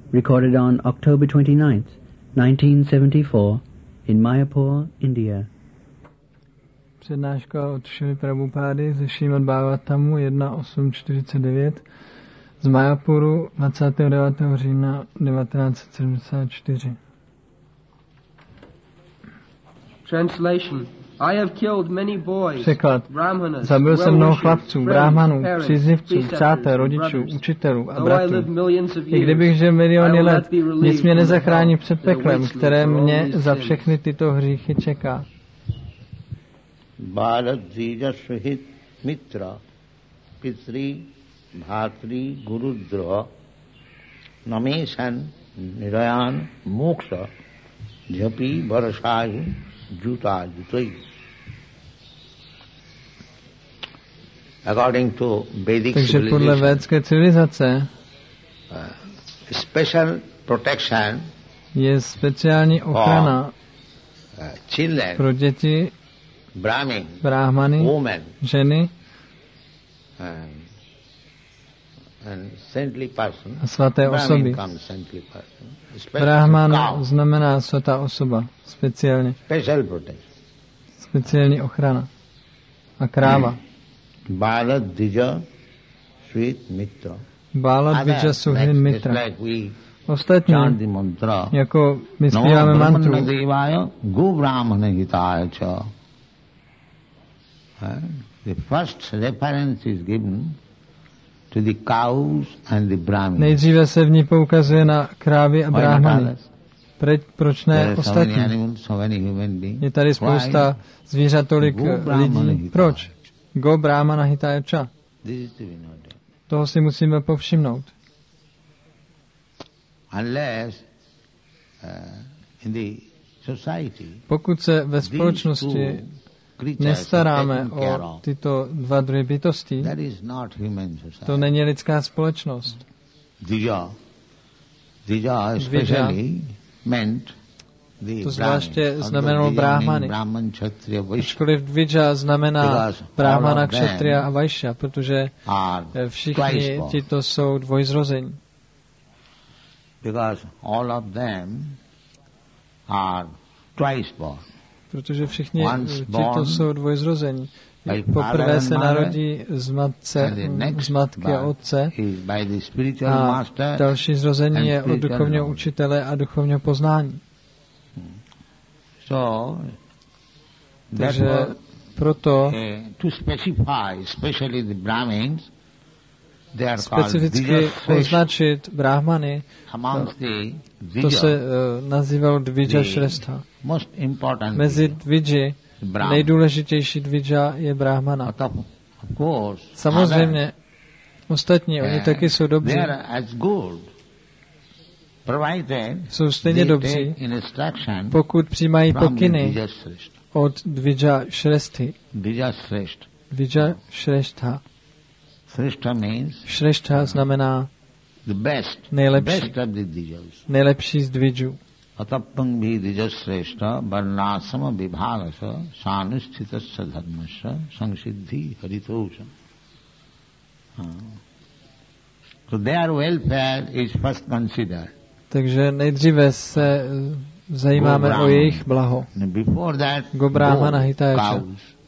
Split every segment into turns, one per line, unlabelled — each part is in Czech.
recorded on October 29th, 1974, in Mayapur, India.
Přednáška od Šrily Prabhupády ze Šrímad Bhagavatamu 1849 z Mayapuru 29. října 1974.
Translation. I have killed many boys,
Překlad. Zabil jsem mnoho chlapců, bráhmanů, příznivců, přátel, rodičů, učitelů a bratů. I kdybych žil miliony let, nic mě nezachrání před peklem, které mě za všechny tyto hříchy čeká.
Bharat Dvija Sahit Mitra Pitri Bhatri Gurudra Namesan Nirayan Moksha Jhapi Varasai Juta Jutai. According to Vedic
Takže podle védské civilizace
special protection
je speciální ochrana
children,
pro děti, bráhmany, ženy
and saintly person.
A svaté osoby. Brahman znamená svatá osoba, speciálně. Speciální ochrana. A kráva.
Bala Dvija Sweet Mitra.
Bala Dvija Suhin Mitra. Ostatní, jako my zpíváme mantru.
Go Brahmana Hitaya cha. The first reference is given to the cows and the brahmins.
Nejdříve se v ní poukazuje na krávy a brahmany. Proč ne ostatní? Je tady spousta zvířat, tolik lidí. Proč? Go Brahmana Hitaya cha. Toho si musíme povšimnout. Pokud se ve společnosti nestaráme o tyto dva druhy bytostí, to není lidská společnost. Dvija to zvláště znamenalo bráhmany. Ačkoliv dvija znamená bráhmana, kšatriya a vajšya, protože všichni tito jsou dvojzrození. Protože všichni tito jsou dvojzrození. Poprvé se narodí z matky a otce a další zrození je od duchovního učitele a duchovního poznání. Takže proto specificky označit brahmany, to se nazývalo dvija šrestha. Mezi dviji nejdůležitější dvija je brahmana. Samozřejmě ostatní, oni taky jsou dobří. Jsou stejně dobří, pokud přijímají pokyny od dvija šresthy. Dvija šrestha. Šrestha znamená nejlepší z dvijů.
Atapang bhi dvijasreshta varnasama vibhagasa sanushchitasya dharmasya samsiddhi haritosha. So their welfare is first considered.
Takže nejdříve se zajímáme o jejich blaho. Go Brahmana Hitaya cha.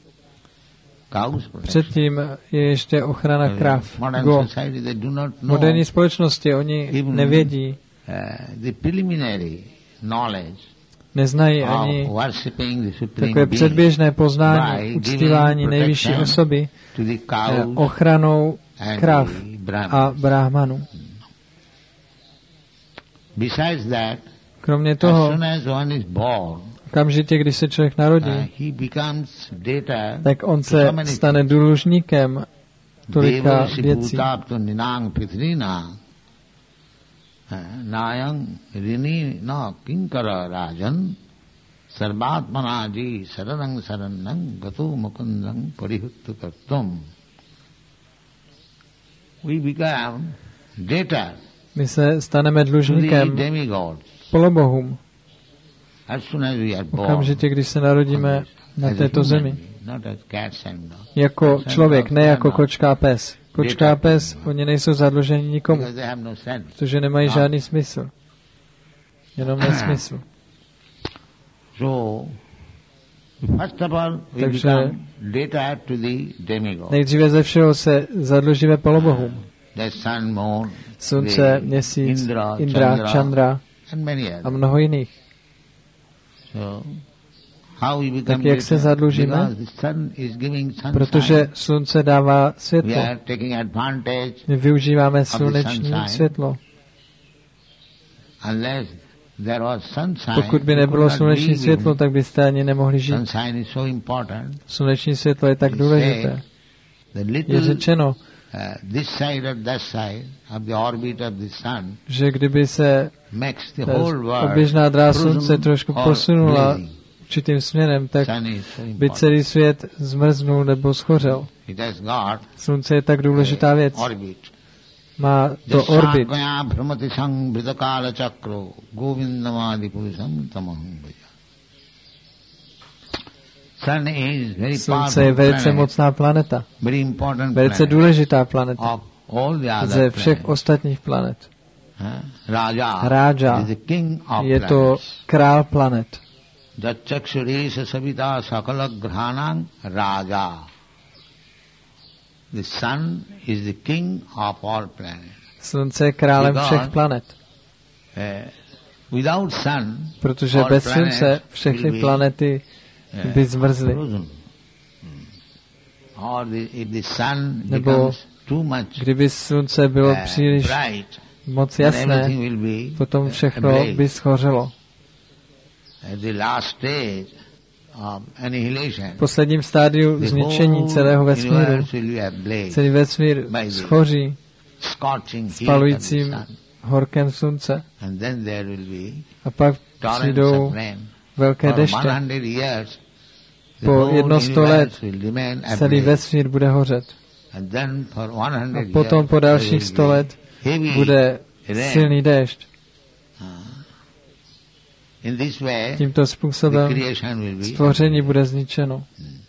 Předtím je ještě ochrana krav. Go. V moderní společnosti oni nevědí, neznají ani takové předběžné poznání uctívání nejvyšší osoby ochranou krav a brahmanů. Kromě toho, okamžitě, když se člověk narodí, tak on se stane dlužníkem tolika věcí.
Nayang rini na kinkara rajan sarvatmanaji saranang saranang gato mukundang parihuttu kartum. We become debtor.
My se staneme dlužníkem polobohům. Okamžitě, když se narodíme na této zemi. jako člověk, ne jako kočka a pes. Kočka a pes, oni nejsou zadluženi nikomu, protože nemají žádný smysl. Jenom nesmysl. Takže nejdříve ze všeho se zadlužíme polobohům. Slunce, měsíc, Indra, Chandra a mnoho jiných. Tak jak se zadlužíme? Protože slunce dává světlo. My využíváme sluneční světlo. Pokud by nebylo sluneční světlo, tak byste ani nemohli žít. Sluneční světlo je tak důležité. Je řečeno, že kdyby se oběžná dráha slunce trošku posunula určitým směrem, tak by celý svět zmrznul nebo schořel. Slunce je tak důležitá věc. Má to orbit. Slunce je velice mocná planeta. Velice důležitá planeta. Ze všech ostatních planet. Rája je to král planet.
The sun is the king of all planets.
Slunce je králem všech planet.
Without sun,
protože bez slunce všechny planety by zmrzly. Nebo kdyby slunce bylo příliš moc jasné, potom všechno by schořelo. V posledním stádiu zničení celého vesmíru celý vesmír schoří spalujícím horkem slunce. A pak přijdou velké deště. Po 100 let celý vesmír bude hořet. A potom po dalších 100 let bude silný déšť. Tímto způsobem stvoření bude zničeno.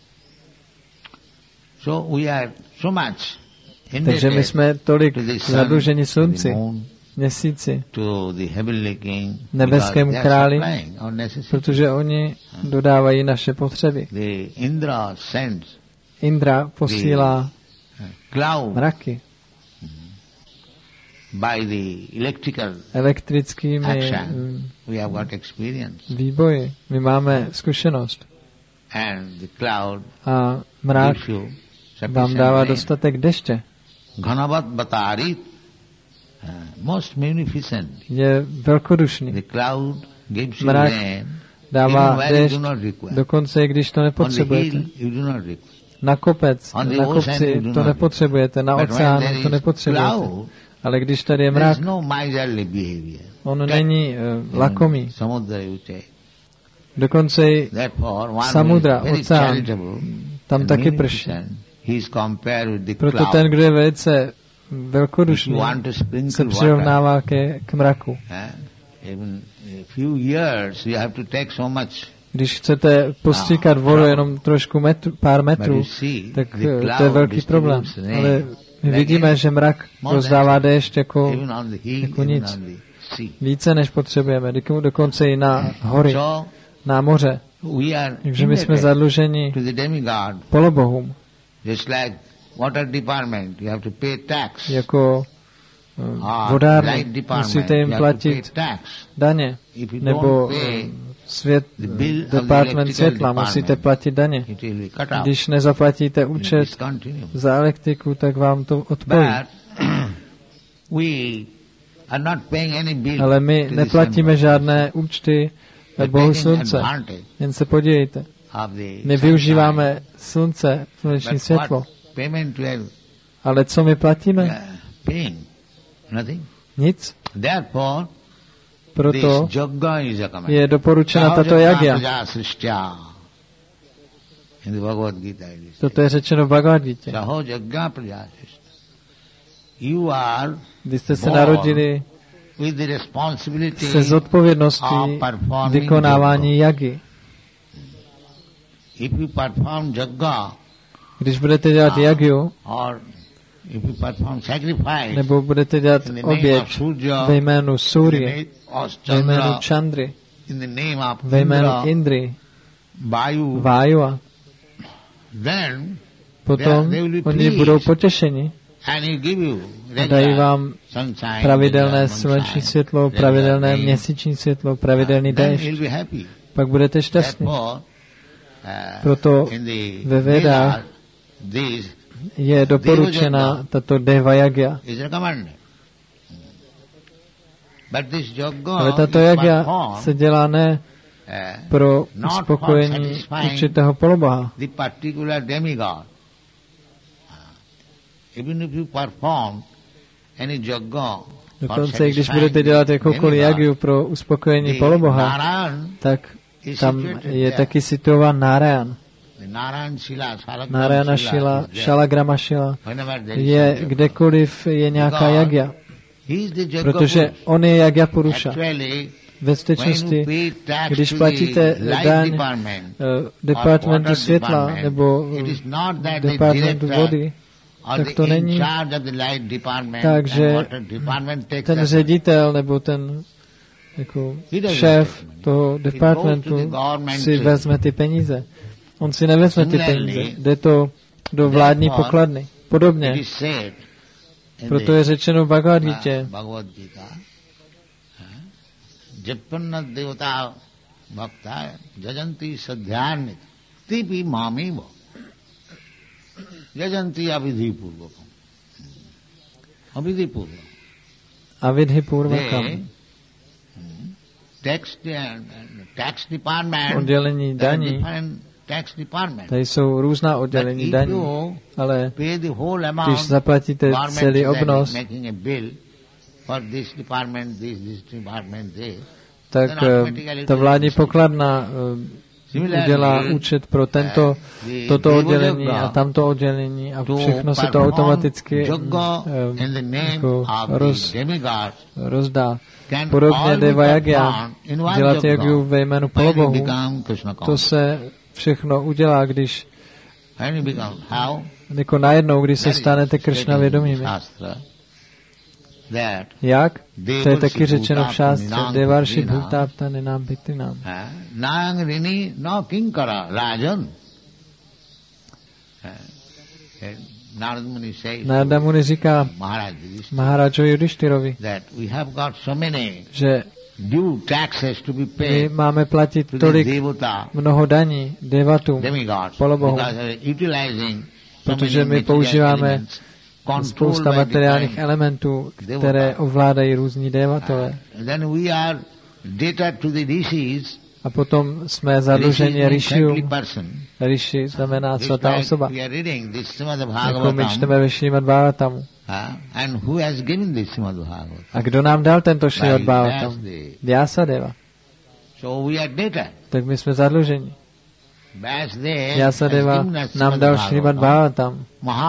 Takže my jsme tolik zadluženi slunci, měsíci, nebeskému králi, protože oni dodávají naše potřeby. Indra posílá mraky elektrickými výboji. My máme zkušenost. A mrak vám dává dostatek deště. Je velkodušný. Mrak dává déšť, dokonce i když to nepotřebujete. Na kopci to nepotřebujete, na oceánu to nepotřebujete. Ale když tady je mrak, on není lakomý. Dokonce i samudra, oceán, tam taky prší. Proto ten, kdo je velice velkodušný, se přirovnává k mraku. Když chcete postříkat vodu jenom trošku pár metrů, tak to je velký problém. Ale my vidíme, že mrak rozdává déšť jako nic. Více, než potřebujeme. Dokonce i na hory, na moře. Takže my jsme zadluženi polobohům. Jako vodárny. Musíte jim platit daně. Nebo department světla, musíte platit daně. Když nezaplatíte účet za elektriku, tak vám to odpojí. Ale my neplatíme žádné účty Bohu slunce. Jen se podívejte. My využíváme slunce, sluneční světlo. Ale co my platíme? Nic. Proto je doporučena tato yagya. Toto je řečeno v Bhagavad Gita. Vy jste se narodili se zodpovědností vykonávání jagy.
if you perform yajna,
když budete dělat jagyu,
or if you perform sacrifice,
nebo budete dělat oběť ve jménu Surya, ve jménu Chandry, ve jménu Indry, Vajua, potom oni budou potěšeni a dají vám pravidelné sluneční světlo, pravidelné měsíční světlo, pravidelný déšť. Pak budete šťastní. Proto ve Vedách je doporučena tato Deva Yagya. Ale tato Yagya se dělá ne pro uspokojení určitého poloboha. Dokonce, když budete dělat jakoukoliv jagyu pro uspokojení poloboha, tak tam je taky situován Narayan. Narayana Šila, Šalagrama Šila je kdekoliv je nějaká jagya, protože on je Yagya Purusha. Ve skutečnosti, když platíte daň departmentu světla nebo departmentu vody, tak to není tak, že ten ředitel nebo ten jako šéf toho departmentu si vezme ty peníze. On si nevezme ty peníze, jde to do vládní pokladny. Podobně, proto je řečeno v Bhagavad Gita,
Jappanna devata bhakta jajanti sadhyani tipi mamiva jajanti avidhi purvakam. Avidhi purvakam.
Avidhi purvakam.
Tax department.
Oddělení daní. Tady jsou různá oddělení daní, ale když zaplatíte celý obnos, tak ta vládní pokladna udělá účet pro toto oddělení a tamto oddělení a všechno se to automaticky rozdá. Podobně Deva Yagya, dělat jagyu ve jménu polobohu, to se všechno udělá, když jako najednou, když se stanete Kršna vědomými. Jak? To je taky řečeno v šástře. Devarši bhutapta nenám bhitinám.
Nang rini no kinkara rajan.
Narada Muni říká Maharajovi Yudhishtirovi, že my máme platit tolik mnoho daní devatům, polobohům, protože my používáme spousta materiálních elementů, které ovládají různí devatové. A potom jsme zadluženi Rishiům. Rishi znamená svatá osoba. Jako my čteme ve Šrimad Bhagavatamu. A kdo nám dal tento Šrimad Bhagavatam? Vyasadeva. Tak my jsme zadluženi. Vyasadeva nám dal Šrimad Bhagavatam.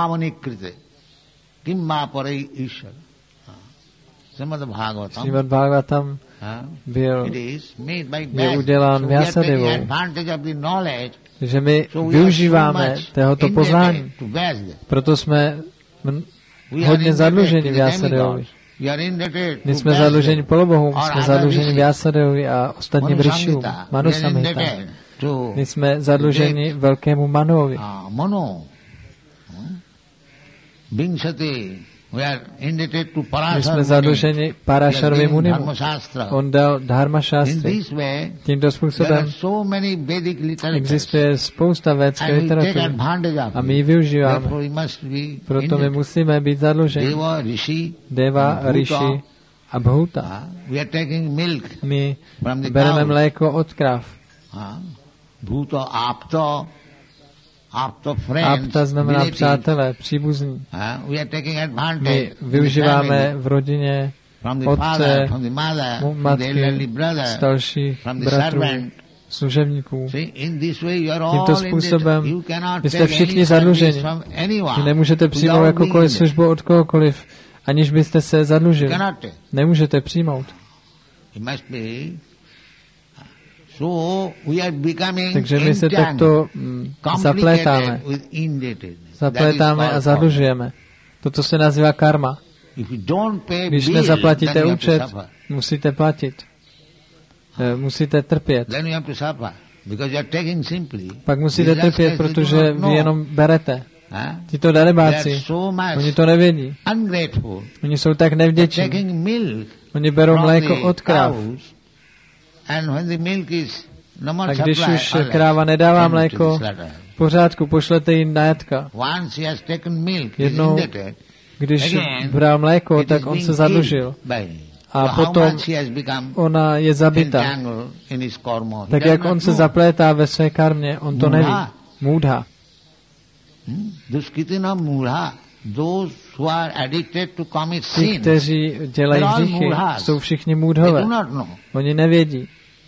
Šrimad Bhagavatam je udělán Vyasadevou, že my využíváme tohoto poznání. Proto jsme hodně zadluženi Vyasadevovi. My jsme zadluženi polobohům, jsme zadluženi Vyasadevovi a ostatním Rishiům, Manu Samhita. My jsme zadluženi velkému Manuovi. My jsme zadluženi Parasharovi Munimu. On dal Dharma Shastry. Tímto způsobem existuje spousta védské literatury a my ji využíváme. Proto my musíme být zadluženi. Deva, Rishi a Bhuta. My bereme mléko od krav. Apta znamená přátelé, příbuzní. My využíváme v rodině otce, matky, starších bratrů, služebníků. Tímto způsobem vy jste všichni zadluženi. Vy nemůžete přijmout jakoukoliv službu od kohokoliv, aniž byste se zadlužili. Nemůžete přijmout. Takže my se takto zaplétáme a zadlužujeme. Toto se nazývá karma. Když nezaplatíte účet, musíte platit. Musíte trpět. Pak musíte trpět, protože vy jenom berete. Tyto darebáci, oni to nevědí. Oni jsou tak nevděční. Oni berou mléko od kráv. A když už kráva nedává mléko, v pořádku, pošlete jí na jatka. Jednou, když bral mléko, tak on se zadlužil. A potom ona je zabita. Tak jak on se zaplétá ve své karmě, on to neví. Můdha. Ti, kteří dělají hříchy, jsou všichni můdhové. Oni nevědí.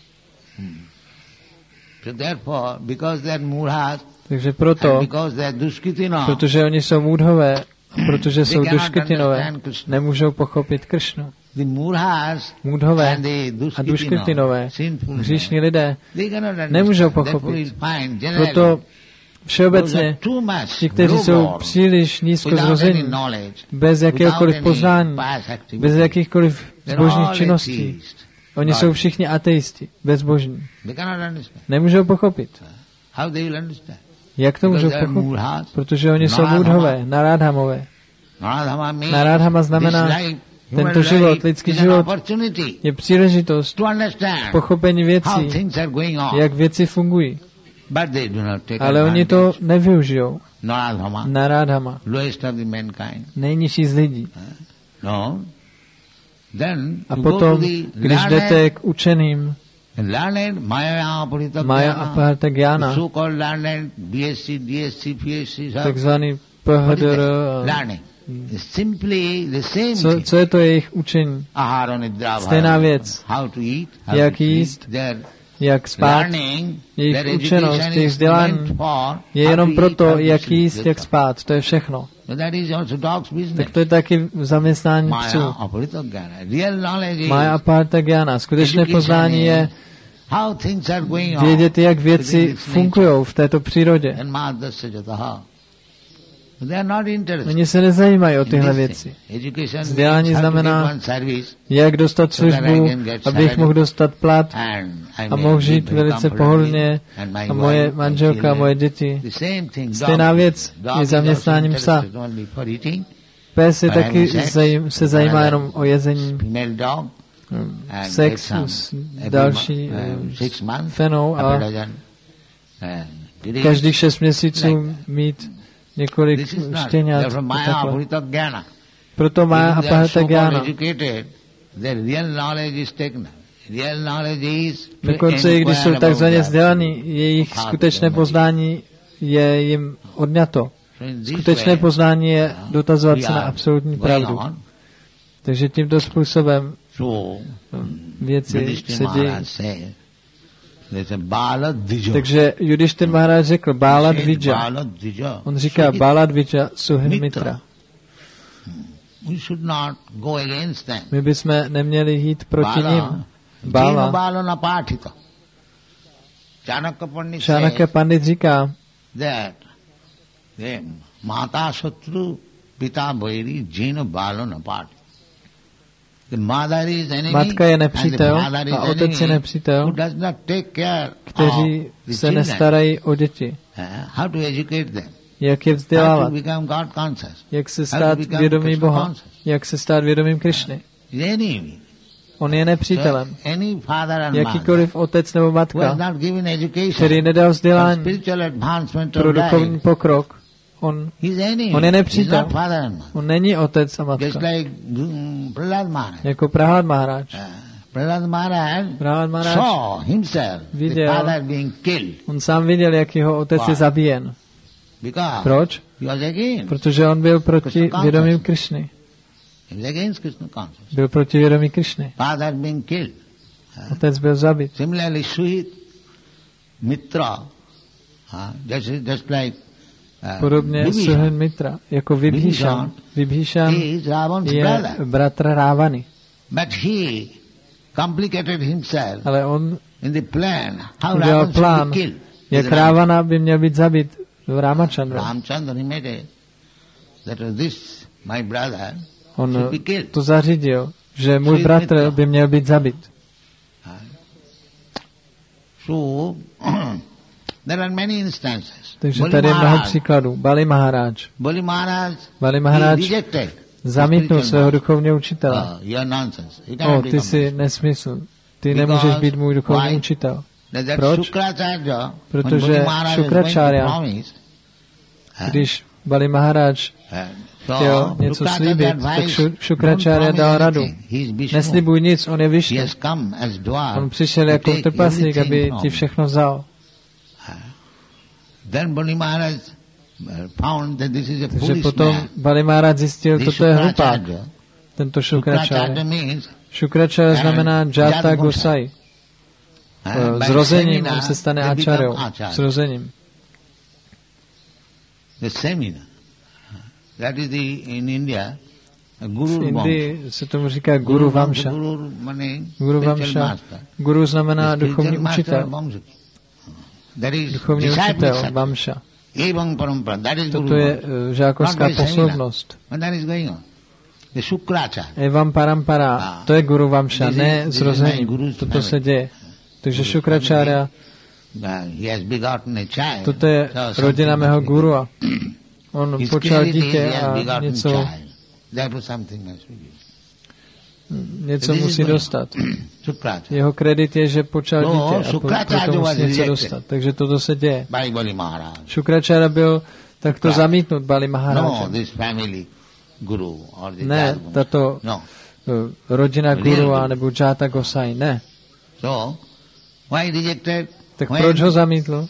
Takže proto, protože oni jsou můdhové, protože jsou duškytinové, nemůžou pochopit Kršnu. Můdhové a duškytinové, hříšní lidé, nemůžou pochopit. Proto všeobecně ti, kteří jsou příliš nízko zrození, bez jakéhokoliv poznání, bez jakýchkoliv zbožných činností, oni jsou všichni ateisti, bezbožní. Nemůžou pochopit. Jak to můžou pochopit? Protože oni jsou můdhové, narádhamové. Narádhama znamená tento život, lidský život je příležitost pochopení věcí, jak věci fungují. Ale oni to nevyužijou. Narádhama. Nejnižší z lidí. A potom, když jdete k učeným, Maya Aparta Gyana, takzvaný PHDR, co je to jejich učení? Stejná věc. Jak jíst, jak spát. Jejich učenost, jejich vzdělání je jenom proto, jak jíst, jak spát. To je všechno. Tak to je taky zaměstnání psů. Maya Aparta Gyana. Skutečné poznání je vědět, jak věci fungují v této přírodě. Oni se nezajímají o tyhle věci. Vzdělání znamená, jak dostat službu, abych mohl dostat plat a mohl žít velice pohodlně a moje manželka a moje děti. Stejná věc je zaměstnáním psa. Pes je taky se zajímá jenom o jezení, sex s další fenou a každých 6 měsíců mít několik štěňat. Proto má Aparta Gyana. Dokonce i když jsou takzvaně vzdělaní, jejich skutečné poznání je jim odňato. Skutečné poznání je dotazovat se na absolutní pravdu. Takže tímto způsobem věci se dějí. Takže Yudhishthira Maharaj řekl Bala Dvija. On říká Bala Dvija Suhimitra. My bychom neměli jít proti nim. Bala. Chanakya Pandit říká, Mata Satru Pita Vairi Jena Bala Napati. Matka je nepřítel a otec je nepřítel, kteří se nestarají o děti. Jak je vzdělávat? Jak se stát vědomí Boha? Jak se stát vědomím Krišny? On je nepřítelem. Jakýkoliv otec nebo matka, který nedal vzdělání pro duchovní pokrok, on je nepřítel. On není otec a matka. Jako Prahlad Maharaj. Prahlad Maharaj viděl, on sám viděl, jak jeho otec je zabíjen. Proč? Protože on byl proti vědomím Krišny. Byl proti vědomí Krišny. Otec byl zabit. Podobně Suhen Mitra, jako Vibhíšan. Vibhíšan je bratr Rávany. Ale on udělal plán, jak Rávana by měl být zabit v Ramachandra. On to zařídil, že můj bratr by měl být zabit. Takže tady je mnoho příkladů. Bali Maharaj zamítnul svého duchovního učitele. Ty jsi nesmysl. Ty nemůžeš být můj duchovní učitel. Proč? Protože Šukracharya, když Bali Maharaj chtěl něco slíbit, tak Šukracharya dal radu. Neslibuj nic, on je Višnu. On přišel jako trpaslík, aby ti všechno vzal. Takže potom Bali Maharaj zjistil, toto je hlupák, tento Šukracharya. Šukracharya znamená Jata Gosai. Zrozením on se stane Acharyou. Zrozením. V Indii se tomu říká Guru Vamša. Guru Vamša. Guru znamená duchovní učitel. Duchovní učitel, Vamša. Toto je žákovská posloupnost. Evam Parampara, to je Guru Vamša, ne zrození. Toto se děje. Takže Šukracharya, toto je rodina mého gurua. On počal dítě a něco musí dostat. Jeho kredit je, že počal dítě a proto musí něco dostat. Takže toto se děje. Šukracharya byl takto zamítnut Bali Maharajem. Ne, tato rodina guru nebo Jata Gosai, ne. Tak proč ho zamítl?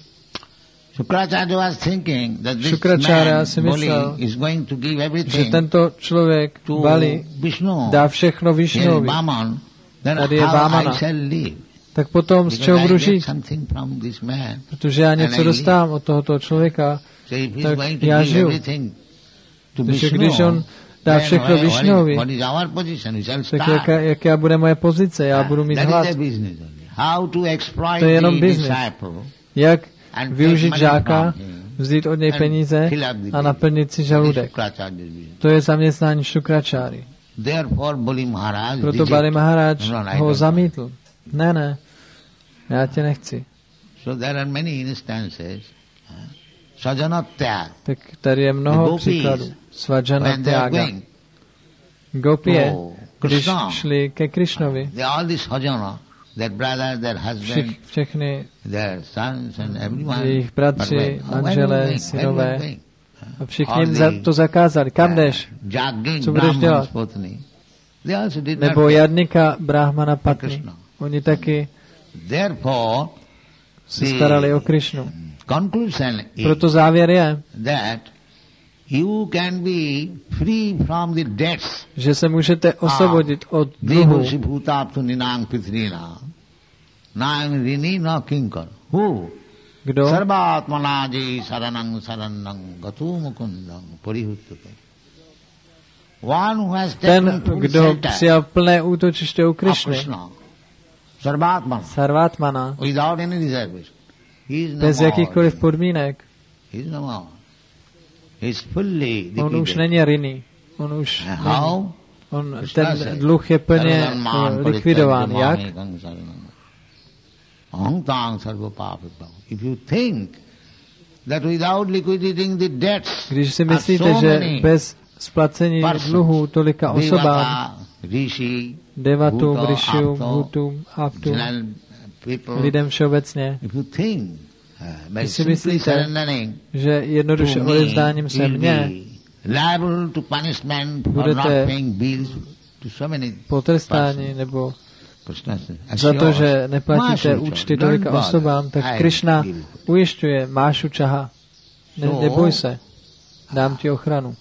Šukracharya si myslel, že tento člověk Bali dá všechno Višnuvi. Tady je Vámana. Tak potom z čeho budu žít? Protože já něco dostávám od tohoto člověka, tak já žiju. Takže když on dá všechno Višnuvi, tak jaká bude moje pozice? Já budu mít hlad. To je jenom biznis. Jak využít žáka, vzít od něj peníze a naplnit si žaludek. To je zaměstnání Šukracharya. Proto Bali Maharaj ho zamítl. Ne, já tě nechci. Tak tady je mnoho příkladů. Svajana Tyaga. Gopie, když šli ke Krišnovi, všechny jejich bratři, manželé, synové, a všichni jim to zakázali. Kam jdeš? Co budeš dělat? Nebo Jadnika, Brahmana, Patni. Oni taky se starali o Krišnu. Proto závěr je, že se můžete osvobodit od dluhu. Kdo? Ten, kdo přijal plné útočiště u Krišny. Sarvatmana. Bez jakýchkoliv podmínek. On už není Rini. Ten dluh je plně likvidován. Jak? Když si myslíte, že bez splacení dluhů tolika osobám, devatům, rishům, bhutům, aptům, lidem všeobecně, když si myslíte, že jednoduše odevzdáním se mně budete potrestáni nebo za to, že neplatíte účty tolika osobám, tak Krishna ujišťuje, máš učaha, neboj se, dám ti ochranu.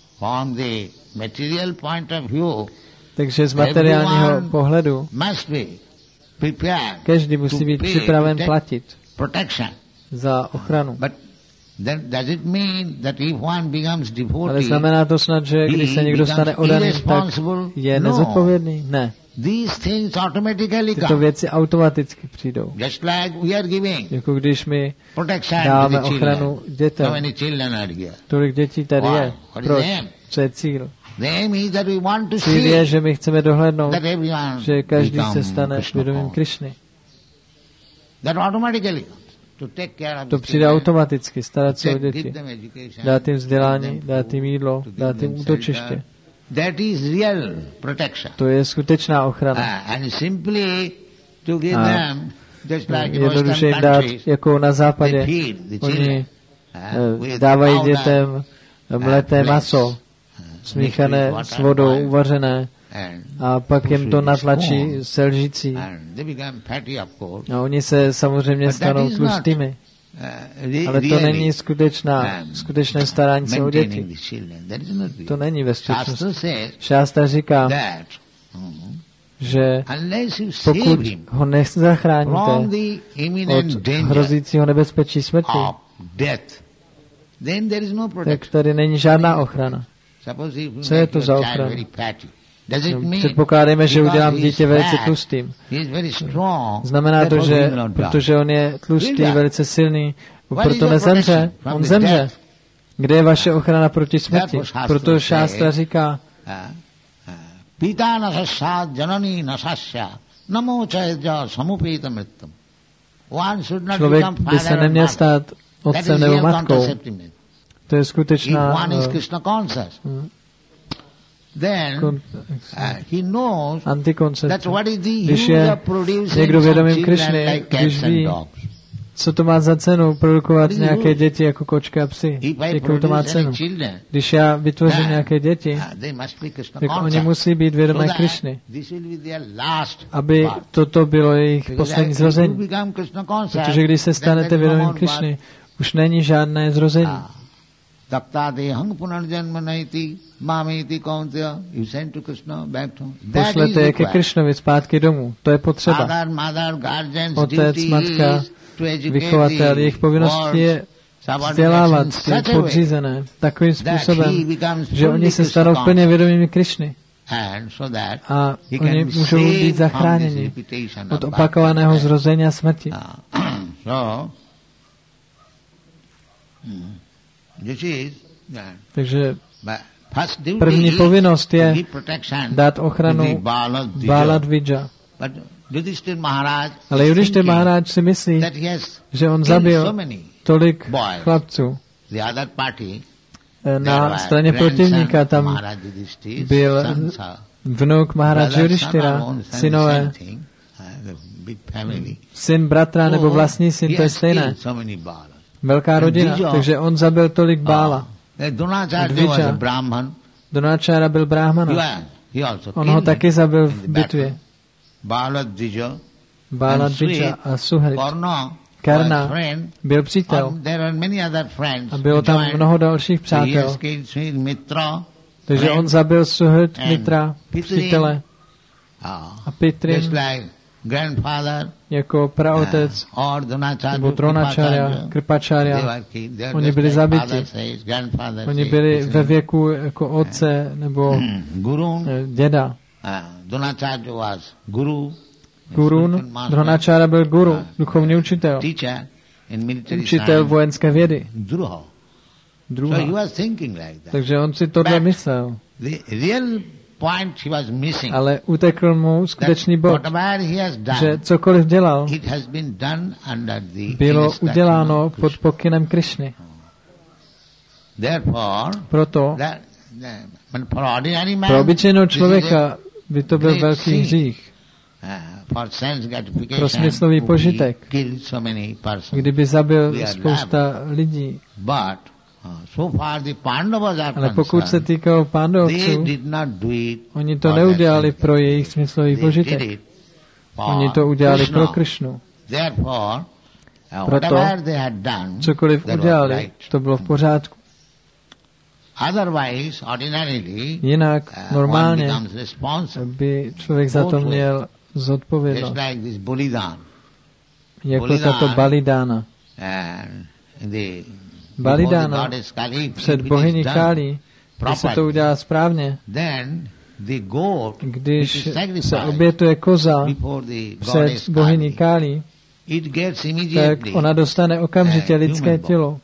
Takže z materiálního pohledu každý musí být připraven platit za ochranu. Ale znamená to snad, že když se někdo stane odaným, tak je nezodpovědný? Ne.
these things automatically
tyto
come.
věci automaticky přijdou.
Just like we are giving
Jako když my
protection
dáme
to the
ochranu
children.
dětem.
So many children are here.
Tolik dětí tady
Why?
je.
What is
Proč?
the aim?
Co je cíl?
The aim is that we want to
Cíl je,
see
že my chceme dohlédnout,
that everyone
že každý se
become
stane
Krishna
vědomím
conscious.
Krišny.
That automatically comes. To take care of
To
the
přijde
children,
automaticky, starat se o
give
děti.
them education,
Dát jim vzdělání,
give them
dát jim
food,
jídlo,
to give
dát jim
them
útočiště.
shelter. That is real protection.
To je skutečná ochrana.
And simply to give
A
them, just like in
jednoduše
Western
jim dát,
countries,
jako na
they
západě,
feed the
oni
children with
dávají
powder,
dětem mleté maso, smíchané s vodou, uvařené,
and
a pak jim to
push with
natlačí
spoon,
se lžící.
and they become fatty, of course.
A oni se samozřejmě
But that
stanou
is
tlustými. Ale to
really
není skutečné starání se o
maintaining
děti.
the children. That is not real.
To není ve
Shastra
skutečnosti.
says
Šásta říká,
that
že
unless you save
pokud
him
ho nezachráníte
from the imminent
od
danger
hrozícího nebezpečí smrti,
of death, then there is no
tak
protection.
tady není žádná ochrana.
Suppose if you
Co je
make
to
your
za
child
ochranu?
very fatty, does it mean
Předpokládejme, že
because
udělám
he is
dítě velice
fat,
tlustým.
he is very strong,
Znamená to,
therefore he
že
will not die.
protože on je tlustý,
Will die.
velice silný,
What is
proto
your
nezemře,
protection from
on
the
zemře.
death?
Kde je vaše ochrana proti smrti?
Therefore Shastra
Proto šástra
says,
říká,
Pita nasasya janani nasasya namo chaja samupita mritam. One should not
člověk
become
by se
father or
neměl
mother.
stát
That is
otcem nebo
real
matkou.
contraceptive method.
To je
If
skutečná
one is Krishna conscious, then he knows that
antikoncepce.
what is the
Když
use
je
of producing
někdo
some
vědomým
children
Krišny,
like
když
cats and
ví,
dogs.
co to má za cenu produkovat
This is
nějaké
good.
děti jako kočky a psy.
If I
Jakou to má
produce
cenu?
any children,
Když já vytvořím
then,
nějaké děti,
they must be Krishna
tak oni
conscious.
musí být
So
vědomé
that
Krišny,
this will be their last
aby
birth.
toto bylo jejich
Because
poslední
if you
zrození.
become Krishna conscious,
Protože když se
then
stanete
there is no
vědomým
more birth.
Krišny, už není žádné zrození.
Taktate hang punarjanma naiti mameti kaunteya. You send to Krishna back to home. That is
Pošlete je ke
required.
Krišnovi zpátky domů. To je potřeba.
Father, mother, guardians,
Otec,
duty
matka,
is to educate
vychovatel, jejich povinností je vzdělávat ty podřízené takovým způsobem, že oni se stanou plně vědomými Krišny. A oni můžou být zachráněni od opakovaného zrození a smrti. Takže první povinnost je dát ochranu Bala Dvija. Ale Judištěr Maharáč si myslí, že on zabil tolik chlapců. Na straně protivníka tam byl vnuk Maharáč Judištěra, synové, syn bratra nebo vlastní syn, to je stejné. Velká rodina, takže on zabil tolik Bála. Dvija. Donáčára byl bráhmana. On ho taky zabil v bitvě. Bála Dvija a Suhrit. Karna byl přítel. A bylo tam mnoho dalších přátel. Takže on zabil Suhrit, Mitra, přítele a Pitrin jako praotec nebo Dronačarya, Kripačarya. Oni byli zabiti. Oni byli ve věku jako otce nebo děda. Gurun, Dronačarya byl guru, duchovní učitel. Učitel vojenské vědy. Druha. Takže on si tohle myslel. Ale utekl mu skutečný bod, že cokoliv dělal, bylo uděláno pod pokynem Krišny. Proto pro obyčejného člověka by to byl velký hřích. Pro smyslový požitek, kdyby zabil spousta lidí. Ale pokud se týkalo Pándovců, oni to neudělali pro jejich smyslový požitek. Oni to udělali pro Krišnu. Proto cokoliv udělali, to bylo v pořádku. Jinak normálně by člověk za to měl zodpovědnost. Jako tato Balidána. Balidána před bohyní Kálí, když se to udělá správně, když se obětuje koza před bohyní Kálí, tak ona dostane okamžitě lidské tělo,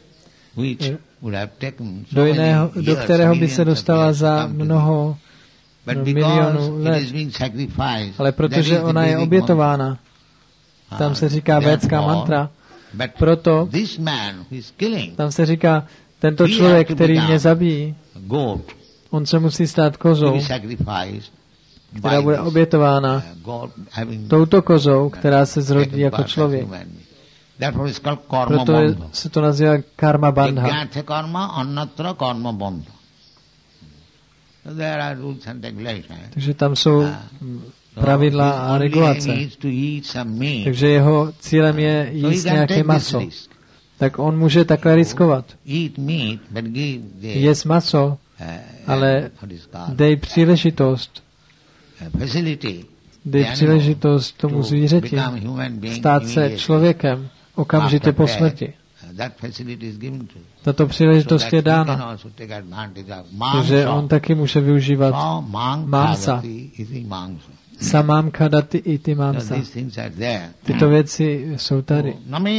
do kterého by se dostala za mnoho milionů let. Ale protože ona je obětována, tam se říká védská mantra, proto tam se říká, tento člověk, který mě zabíjí, on se musí stát kozou, která bude obětována touto kozou, která se zrodí jako člověk. Proto se to nazývá karma bandha. Takže tam jsou pravidla a regulace. Takže jeho cílem je jíst nějaké maso. Tak on může takhle riskovat. Jíst maso, ale dej příležitost tomu zvířeti stát se člověkem okamžitě po smrti. Tato příležitost je dána, protože on taky může využívat mámsa. Samámka dati iti mámsa. Tyto věci jsou tady.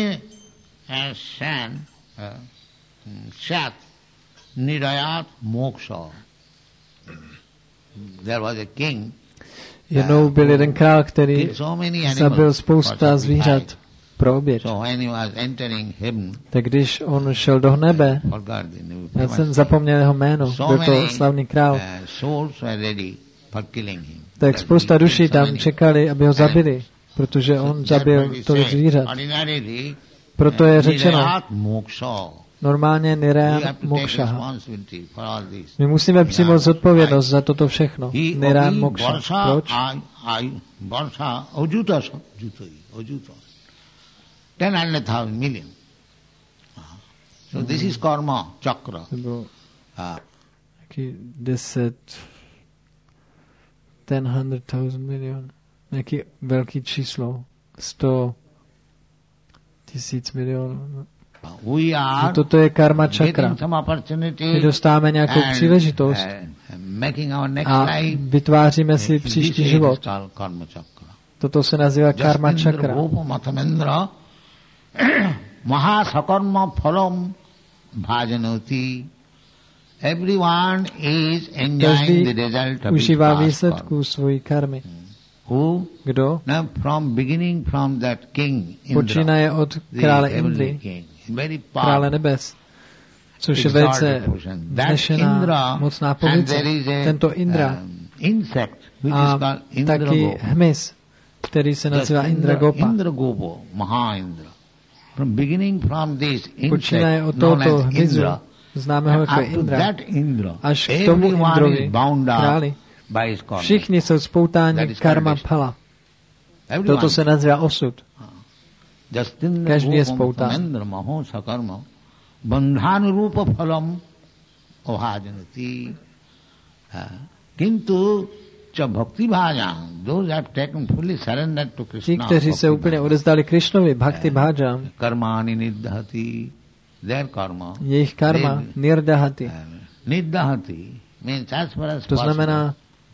Jednou byl jeden král, který zabil spousta zvířat pro oběť. Tak když on šel do nebe, já jsem zapomněl jeho jméno, byl to slavný král, tak spousta duší tam čekali, aby ho zabili, protože on zabil tolik zvířat. Proto je řečeno, normálně nirán moksha. My musíme přijmout zodpovědnost za toto všechno. Nirán moksha. Proč?
10,000 million. So this is karma chakra.
10,000 milion. Nějaký velký číslo. 100 000 milionů. Toto je karma čakra. My dostáváme nějakou příležitost a vytváříme si příští život. Toto se nazývá karma čakra.
Mahasakarma phalam bhajanoti. Everyone is enjoying the result of
užívá výsledků svojí karmy. Kdo?
From beginning from that king Indra.
Počínaje od krále Indry, krále nebes, což je velice vznešená, mocná pozice. Tento Indra a taky hmyz, který se nazývá Indra Gopa. Počínaje od tohoto hmyzu, známého jako Indra, až k tomu Indrovi, králi, všichni jsou spoutáni karma phala. Toto se nazývá osud. Každý je spoután. Ti, kteří se úplně odezdali Krišnovi, bhakti bhajam, jejich karma nirdahati. To znamená,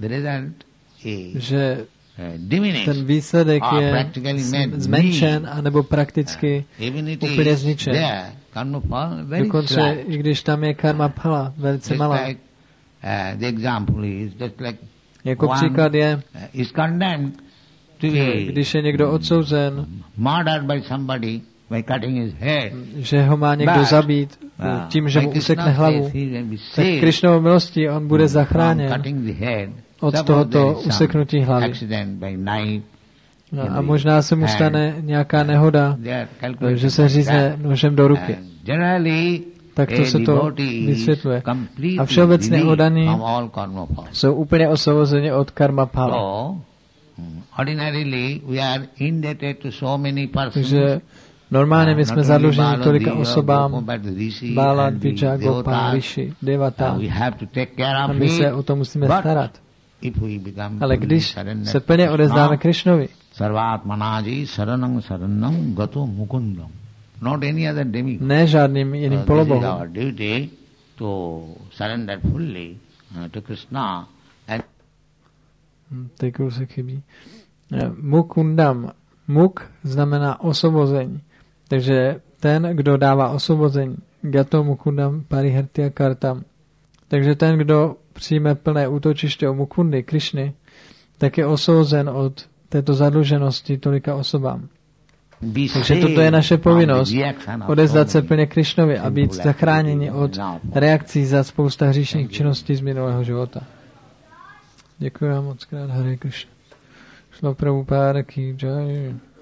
že ten výsledek je zmenšen anebo prakticky úplně zničen. Dokonce, i když tam je karma phala velice malá. Jako příklad je, když je někdo odsouzen, že ho má někdo zabít tím, že mu usekne hlavu, tak Krišnovou milostí on bude zachráněn od tohoto useknutí hlavy. A možná se mu stane nějaká nehoda, že se řízne nožem do ruky. Tak to se to vysvětluje. A všeobecně oddaní jsou úplně osvobozeni od karma phala. Takže normálně my jsme zadluženi tolika osobám, Bala, Dvija, Gopa, Rishi, Devata, a my se o to musíme starat. Ale když se plně odezdáme Krišnovi, ne žádným jiným polobohům, Ty kousek chybí. Mukundam. Muk znamená osvobození. Takže ten, kdo dává osvobození. Gato mukundam parihartya kartam. Takže ten, kdo přijme plné útočiště o Mukundy, Krišny, tak je osvobozen od této zadluženosti tolika osobám. Takže toto je naše povinnost, odevzdat se plně Krišnovi a být zachráněni od reakcí za spousta hříšných činností z minulého života. Děkuji vám moc krát, Hare Krishna. Šlo Prabhupáda ki jai.